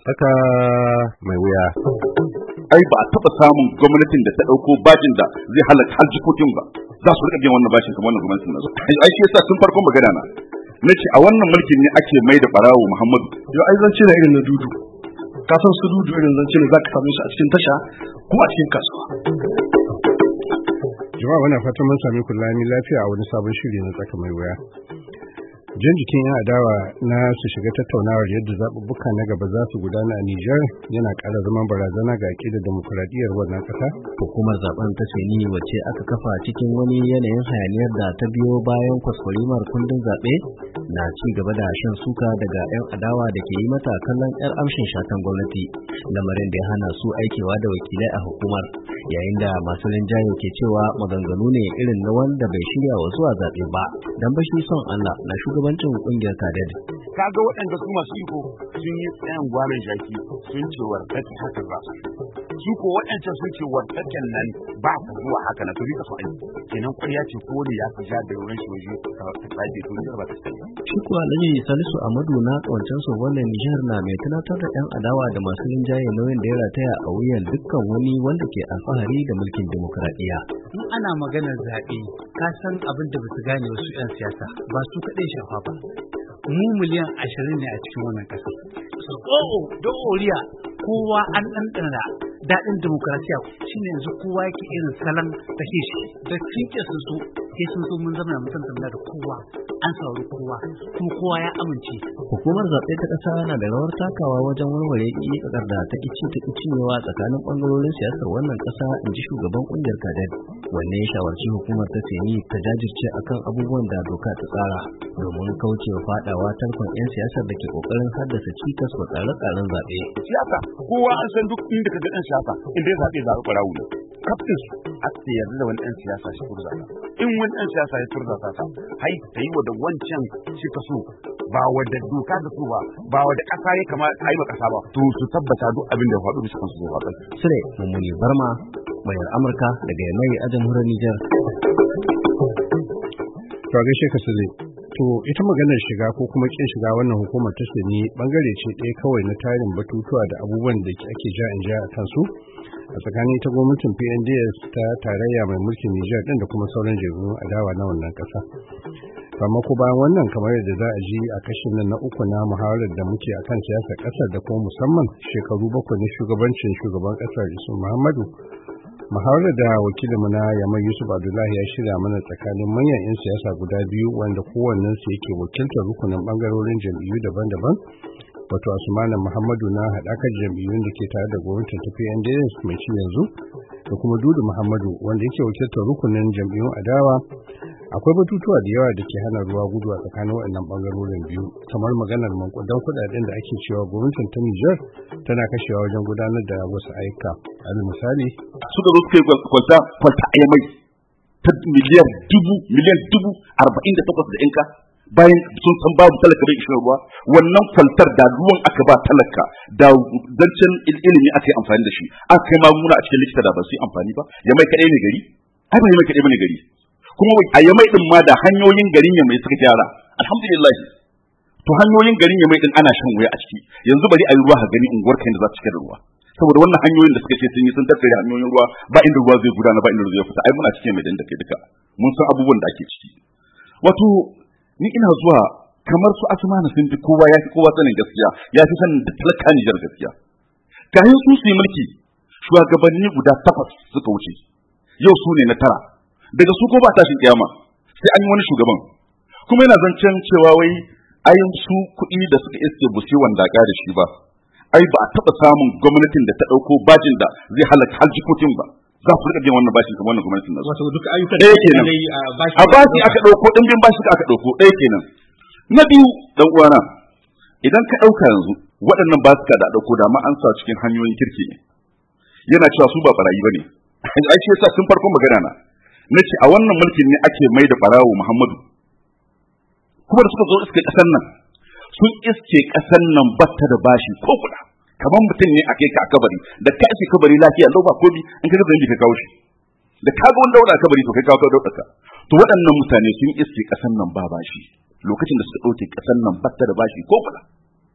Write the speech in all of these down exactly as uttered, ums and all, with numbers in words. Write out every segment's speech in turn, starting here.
Tsaka mai wuya. Ai ba a taɓa samun gwamnatin da ta ɗauko bajin da zai halaka har jikokin ba. Za su riƙa biyan wannan bashin kamar wannan gwamnatin nasu. Ai shi yasa tun farkon magana na. Na ce a wannan mulkin ne ake mai da ɓarawo Muhammadu. Yau ai zance na irin na dudu. Ka san su dudu irin zance ne za ka same su a cikin tasha ko a cikin kasuwa. Jama'a muna fatan mun sami kullami lafiya a wani sabon shiri na tsaka mai wuya. Jan jikin yan adawa na su shiga tattaunawar yadda zaɓuɓɓuka na gaba za su gudana a Nijar yana ƙara zaman barazana ga aƙidar demokuraɗiyyar wannan ƙasa. Hukumar zaben ta Seni wacce aka kafa cikin wani yanayin hayaniyar da ta biyo bayan kwaskwarimar kundin zaɓe na ci gaba da shan suka daga 'yan adawa da ke yi mata kallon 'yar amshin shatan gwamnati, lamarin da ya hana su aikewa da wakilai a hukumar, yayin da masu rinjaye ke cewa maganganu ne irin na wanda bai shirya wa zuwa zaɓe ba. Dan bashi son Allah na shugabancin kungiyar kadad. Kaga waɗanda su masu iko sun yi tsayan gwamin jaki sun ce wartake haka ba su ko waɗancan sun ce wartaken nan ba ku zuwa haka na turi ka so aiki kenan ƙwarya ce ko ne ya fi ja da wurin shi waje ta tsaje to ne ba ta sani. Shi ko Alhaji Salisu Amadu na kawancen sobolan Nijar na mai tunatar da 'yan adawa da masu rinjaye nauyin da ya rataya a wuyan dukkan wani wanda ke alfahari da mulkin demokuraɗiyya. In ana maganar zaɓe ka san abin da ba su gane wasu 'yan siyasa ba su kaɗai shafa ba. Mu miliyan ashirin ne a cikin wannan ƙasa. O'o da oriya kowa an ɗanɗana daɗin demokarasiya shine yanzu kowa yake irin salon take shi da cinke su su sai sun zo mun zama mutum da kowa an saurari kowa kuma kowa ya amince. Hukumar zaɓe ta ƙasa na da rawar takawa wajen warware ƙiƙar da ta ƙici ta ƙicinyewa tsakanin ɓangarorin siyasar wannan ƙasa, in ji shugaban ƙungiyar kadad, wanne ya shawarci hukumar ta Seni ta jajirce akan abubuwan da doka ta tsara domin kaucewa faɗawa tarkon 'yan siyasar da ke ƙoƙarin haddasa cikas wa tsare-tsaren zaɓe. Siyasa kowa an san duk inda ka ga ɗan siyasa inda ya zaɓe zaɓe ɓarawo ne. Kaftin su a ce yarda da wani ɗan siyasa shi turza ta. In wani ɗan siyasa ya turza ta ta hai ta yi wa da wancan shi ka so ba wadda doka da so ba ba wadda ƙasa ya kama a yi ma ƙasa ba to su tabbata duk abin da ya faɗo bisa kansu zai faɗo. Sule Mummuni Barma, muryar Amurka daga Yamai a jamhuriyar Nijar. To a gaishe ka Sule. To ita maganar shiga ko kuma kin shiga wannan hukumar ta Seni bangare ce ɗaya kawai na tarin batutuwa da abubuwan da ake ja in ja a kansu a tsakanin ita gwamnatin P N D S ta tarayya mai mulkin Nijar din da kuma sauran jam'iyyun adawa na wannan ƙasa. Amma ko bayan wannan kamar yadda za a ji a kashin nan na uku na muhawarar da muke akan siyasar ƙasar da kuma musamman shekaru bakwai na shugabancin shugaban ƙasar Isu Muhammadu, muhawarar da wakilinmu na Yamai Yusuf Abdullahi ya shirya mana tsakanin manyan 'yan siyasa guda biyu wanda kowannensu yake wakiltar rukunin bangarorin jam'iyyu daban-daban, wato Asmanu Muhammadu na haɗakar jam'iyyun da ke tare da gwamnatin ta P N D S mai ci yanzu da kuma Dudu Muhammadu wanda yake wakiltar rukunin jam'iyyun adawa. Akwai batutuwa da yawa da ke hana ruwa gudu a tsakanin waɗannan bangarorin biyu, kamar maganar mankudan kuɗaɗen da ake cewa gwamnatin ta Nijar tana kashewa wajen gudanar da wasu ayyuka. Alal misali, suka zo suka yi kwalta kwalta a Yamai ta miliyan dubu miliyan dubu arba'in da takwas da yanka bayan sun san babu talaka bai ishin ruwa. Wannan kwaltar da ruwan aka ba talaka da zancen ilimi aka yi amfani da shi, aka kai magunguna a cikin likita da ba su yi amfani ba. Yamai kaɗai ne gari? Ai ba Yamai kaɗai ba ne gari. Kuma a Yamai din ma da hanyoyin garin Yamai suka gyara, alhamdulillah. To hanyoyin garin Yamai din ana shan wuya a ciki. Yanzu bari a yi ruwa ha gani unguwar kai da za ta cika da ruwa. Saboda wannan hanyoyin da suka ce sun yi sun tattare hanyoyin ruwa ba inda ruwa zai gudana ba inda ruwa zai fita. Ai muna cikin mai da kai duka. Mun san abubuwan da ake ciki. Wato ni ina zuwa kamar su Asmanu sun fi kowa ya fi kowa sanin gaskiya, ya fi sanin da talaka Nijar gaskiya. Kayan su su yi mulki shugabanni guda takwas suka wuce. Yau su ne na tara. Daga su ko ba tashin kiyama sai an yi wani shugaban. Kuma yana zancen cewa wai ayin su kuɗi da suka iske busi wanda ka da shi ba. Ai ba a taɓa samun gwamnatin da ta ɗauko bajin da zai halaka har jikokin ba. Za su riƙa biyan wannan bashin kamar wannan gwamnatin nasu. Wato duk ayyukan da yake nan a bashi aka ɗauko ɗimbin bashi aka ɗauko ɗaya kenan. Na biyu dan uwana idan ka ɗauka yanzu waɗannan ba su ka da ɗauko da ma an sa cikin hanyoyin kirki ne. Yana cewa su ba barayi ba ne. Ai shi yasa tun farkon magana na. Na ce a wannan mulkin ne ake mai da ɓarawo Muhammadu. Kuma da suka zo iske ƙasar nan sun iske ƙasar nan batta da bashi ko kuɗa. Kamar mutum ne a kai ka a kabari da ka ake kabari lafiya lau ba komi in ka gaza ka kawo shi. Da ka ga wanda dauda kabari to kai kawo dauda ka. To waɗannan mutane sun iske ƙasar nan ba bashi lokacin da suka ɗauke ƙasar nan batta da bashi ko kuɗa.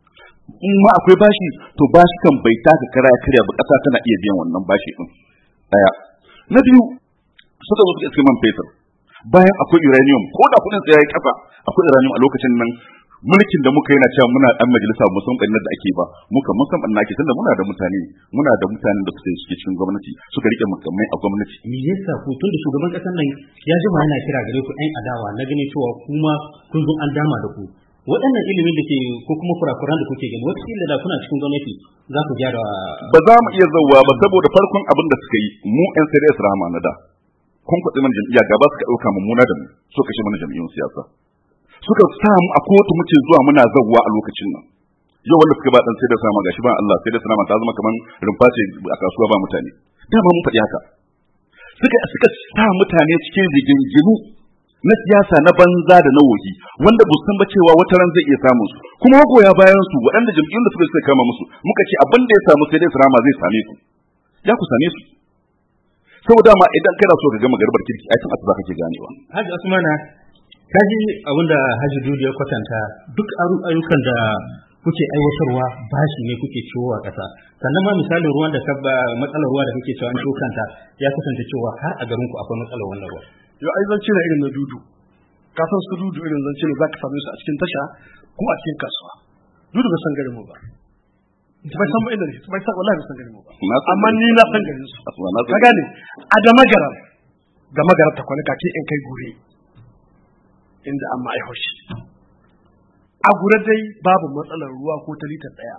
in ma akwai bashi to bashi kan bai taka kara ya karya ba ƙasa tana iya biyan wannan bashi din daya. Na biyu suka zo suka man fetur bayan akwai uranium ko da kudin tsaye yayi kafa akwai uranium a lokacin nan mulkin da muka yana cewa muna dan majalisa mu san bannar da ake ba muka mun san banna ake tunda muna da mutane muna da mutanen da suke suke cikin gwamnati suka rike mukamai a gwamnati. Me yasa ku tun da shugaban kasar nan ya jima yana kira gare ku ɗan adawa na gani cewa kuma kun zo an dama da ku waɗannan ilimin da ke ko kuma kurakuran da kuke gani wata kila da kuna cikin gwamnati za ku gyara. Ba za mu iya zauwa ba saboda farkon abin da suka yi mu yan sai da rahama na da kun kwaɗi mana jam'iyya gaba suka ɗauka mummuna da mu so kashe mana jam'iyyun siyasa suka sa mu a kotu muke zuwa muna zawwa a lokacin nan yau wanda suka ba dan sai da sama gashi ba Allah sai da sama ta zama kaman rumfa ce a kasuwa ba mutane dama mun faɗi haka suka suka sa mutane cikin rigingimu na siyasa na banza da na wohi wanda ba san ba cewa wata ran zai iya samun su kuma goya bayan su waɗanda jam'iyyun da suka suka kama musu muka ce abin da ya samu sai da sama zai same ku ya ku same su saboda ma idan kana so ka ga magarbar kirki ai tun asuba kake ganewa. Haji Usmana kaji abinda Haji Dudu ya kwatanta duk ayyukan da kuke aiwatarwa bashi ne kuke ciwo a ƙasa sannan ma misalin ruwan da kabba matsalar ruwa da kuke cewa an kanta ya kasance cewa har a garin ku akwai matsalar wannan ruwa. Yau ai zance na irin na Dudu ka san su Dudu irin zance ne zaka same su a cikin tasha ko a cikin kasuwa. Dudu ba san garin mu ba bai san ba inda ne bai san wallahi bai san garin mu ba amma ni na san garin su ka gane a da magaran da magaran ta kwana kake in kai gure inda amma ai hoshi a gure dai babu matsalar ruwa ko ta litar daya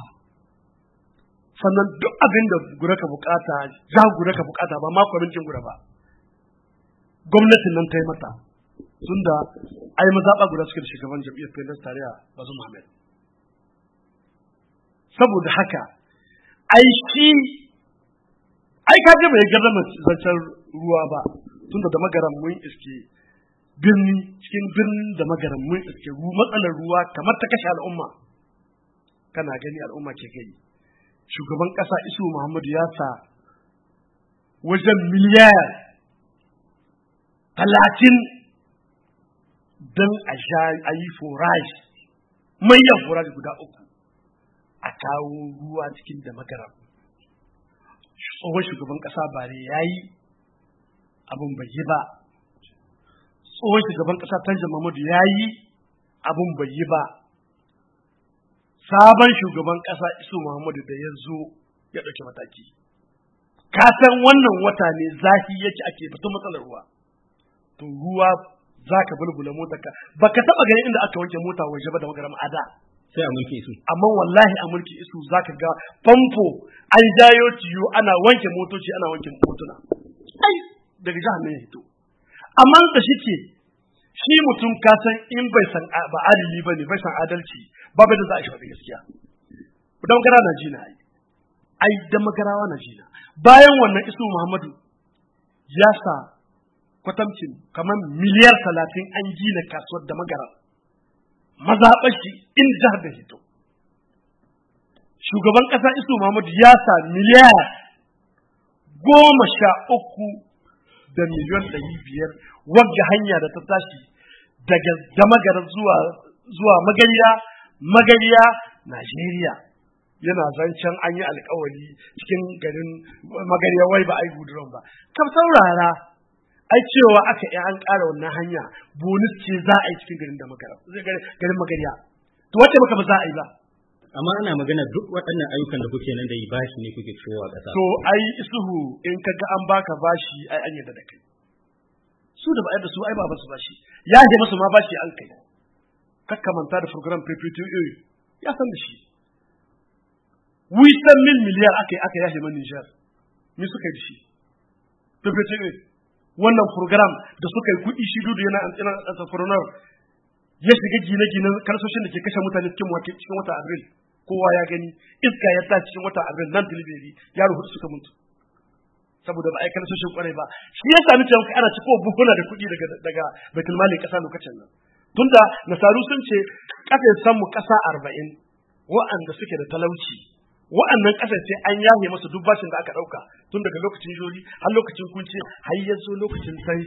sannan duk abin da gure ka bukata za gure ka bukata ba ma kwamitin gure ba gwamnatin nan ta yi mata tunda ai mazaɓa guda suke da shugaban jam'iyyar Pendas tarayya Bazu Muhammad saboda haka ai shi ai ka ga bai garrama zancen ruwa ba tunda da magaran mun iske birni cikin birnin da magaran mun iske matsalar ruwa kamar ta kashe al'umma kana gani al'umma ke gani shugaban kasa Isu Muhammadu ya sa wajen miliyar talatin don a sha a yi forage manyan forage guda uku a kawo ruwa cikin da magaran tsohon shugaban kasa bare ya yi abin bai yi ba tsohon shugaban kasa Tanja Muhammadu ya yi abin bai yi ba sabon shugaban kasa Isu Muhammadu da ya zo ya ɗauki mataki ka san wannan wata ne zafi yake ake fito matsalar ruwa to ruwa za ka bulbula motar ka ba ka taɓa ganin inda aka wanke mota waje ba da magaram ada sai a mulki isu amma wallahi a mulki isu za ka ga famfo an jayo tiyo ana wanke motoci ana wanke motuna ai daga jihar ne ya hito amma da shi ke shi mutum ka san in bai san ba adili ba ne bai san adalci ba bai da za a shi faɗi gaskiya da magara na jina ai ai da magarawa na jina bayan wannan Isu Muhammadu ya sa kwatamcin kamar miliyar talatin an gina kasuwar da magara mazaɓar shi in jihar da hito shugaban ƙasa Isu Muhammadu ya sa miliyar goma sha uku da miliyon ɗari biyar wadda hanya da ta tashi daga damagara zuwa zuwa magariya magariya Najeriya yana zancen an yi alkawari cikin garin magariya wai ba a yi guduran ba kam saurara ai cewa aka yi an ƙara wannan hanya bonus ce za a yi cikin garin da magara garin magariya to wace maka ba za a yi ba amma ana magana duk waɗannan ayyukan da kuke nan da yi bashi ne kuke ciwo a ƙasa to ai isuhu in ka ga an baka bashi ai an yadda da kai su da ba a da su ai ba ba su bashi ya je masu ma bashi an kai kakkamanta da program P P T A ya san da shi wisan mil miliyar aka yi aka yashe man Nijar me suka yi shi P P T A wannan program da suka yi kuɗi shi dudu yana an entrepreneur ya shiga gine-ginen karsoshin da ke kashe mutane cikin wata cikin wata Abril kowa ya gani iska ya ta cikin wata Abril nan Tilibiri yaro hudu suka mutu saboda ba a yi karsoshin kwarai ba shi ya sami cewa ana ciko buhuna da kuɗi daga daga Baitul Mali kasa lokacin nan tunda nasaru sun ce kasa san mu kasa arba'in wa'anda suke da talauci wa'annan kasar sai an yahe masa duk bashin da aka dauka tun daga lokacin jori har lokacin kunce har yanzu lokacin Tanja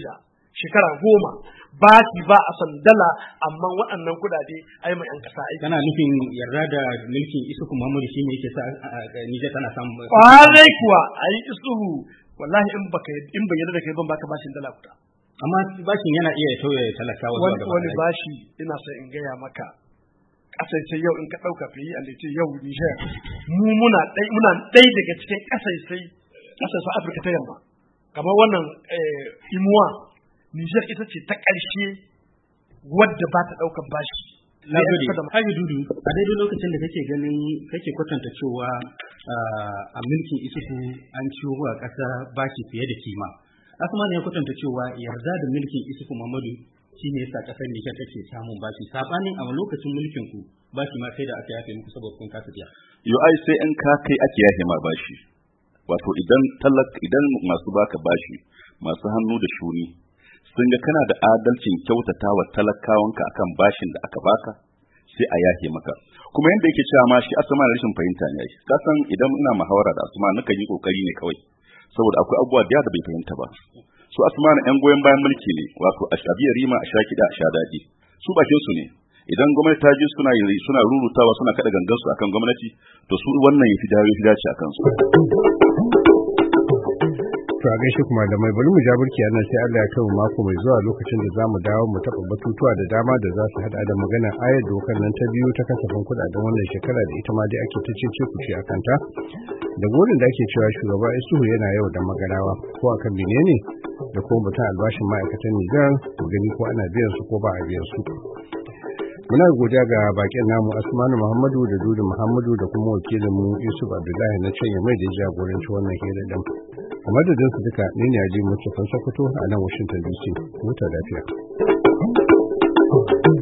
shekara goma bashi ba a san dala amma waɗannan kuɗaɗe ai mai yan ƙasa aiki. Kana nufin yarda da mulkin Isuhu Muhammadu shine yake sa Nijar tana samun kwarai kuwa ai Isuhu wallahi in baka in bai yarda da kai ban baka bashin dala guda. Amma bashin yana iya tauye talakawa zuwa gaba. Wani bashi ina so in gaya maka kasaice yau in ka ɗauka fiye a litin yau Nijar mu muna ɗai muna ɗai daga cikin kasaisai kasaisan Afirka ta yamma kamar wannan imuwa Nijar ita ce ta ƙarshe wadda ba ta ɗaukar bashi. Na gode. Haji Dudu, a daidai lokacin da kake ganin kake kwatanta cewa a mulkin Isuhu an ciwo a ƙasa bashi fiye da kima. Asma ne ya kwatanta cewa yarda da mulkin Isuhu Muhammadu shine yasa ƙasar Nijar take samun bashi. Sabanin a lokacin mulkin ku bashi ma sai da aka yafe muku saboda kun kasa biya. Yo ai sai in ka kai ake yafe ma bashi. Wato idan talak idan masu baka bashi masu hannu da shuni sun ga kana da adalcin kyautata wa talakawanka akan bashin da aka baka sai a yahe maka kuma yanda yake cewa ma shi asma na rashin fahimta ne ai ka san idan ina muhawara da asma nukan yi kokari ne kawai saboda akwai abubuwa da da bai fahimta ba su asma na yan goyen bayan mulki ne wato a shabiyar rima a sha kida a sha daɗi su bakin su ne idan gwamnati ta ji suna yi suna rurutawa suna kada gangan su akan gwamnati to su wannan yafi dawo yafi dace akan su. To a gaishe kuma da mai bari mu ja burki nan sai Allah ya kai mu mako mai zuwa lokacin da zamu dawo mu taɓa batutuwa da dama da za su hada da magana ayar dokar nan ta biyu ta kasafin kuɗaɗen wannan shekara da ita ma dai ake ta cece kuce a kanta da gurin da ake cewa shugaba Isuhu yana yau da magarawa ko akan menene da kuma batun albashin ma'aikatan Nijar mu gani ko ana biyan su ko ba a biyan su. Muna godiya ga bakin namu Asmanu Muhammadu da Dudu Muhammadu da kuma wakilin mu Yusuf Abdullahi na can mai da jagoranci wannan hira din. A madadin su duka ne ne Aji Mustapha Sokoto a nan Washington D C. Huta lafiya.